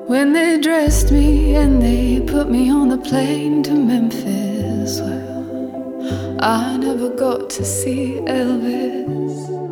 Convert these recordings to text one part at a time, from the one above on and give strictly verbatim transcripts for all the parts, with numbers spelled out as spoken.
When they dressed me and they put me on the plane to Memphis, well, I never got to see Elvis.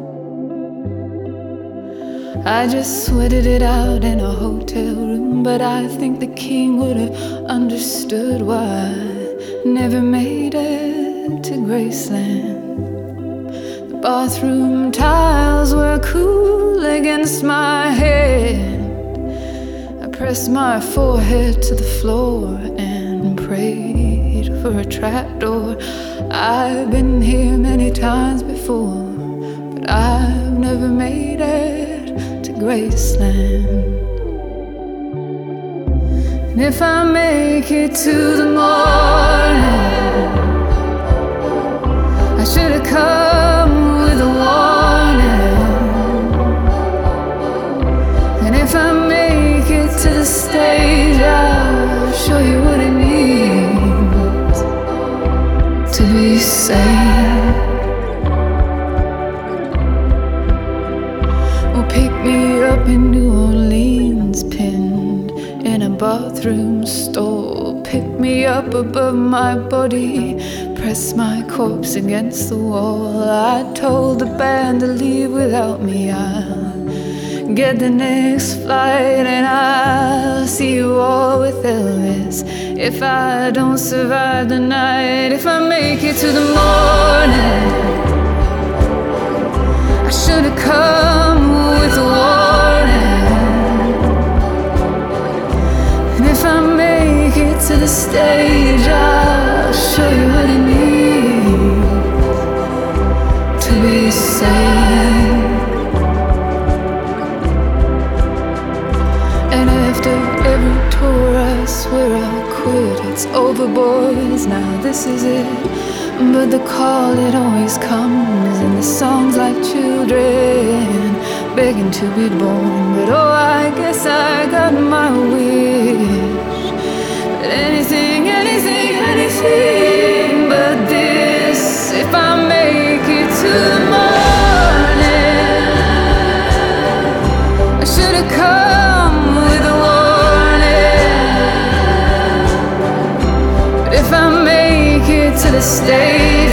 I just sweated it out in a hotel room, but I think the king would have understood why I never made it to Graceland. The bathroom tiles were cool against my head. I pressed my forehead to the floor and prayed for a trapdoor. I've been here many times before, but I've never made it to Graceland. And if I make it to the morning, I should have come with a warning. And if I make it to the stage, I'll show you what it means to be sane. Well, pick me up in New Orleans, pinned in a bathroom stall. Pick me up above my body, press my corpse against the wall. I told the band to leave without me. I'll get the next flight and I'll see you all with Elvis. If I don't survive the night, if I make it to the morning, I should have come with a warning. And if I make it to the stage, I'll show you what it means to be sane. And after every tour I swear I'll quit. It's over, boys, now this is it. But the call, it always comes in the songs like children begging to be born. But oh, I guess I got my wish. But anything, anything, anything but this. If I make it to the morning, I should have come with a warning. But if I make it to the stage,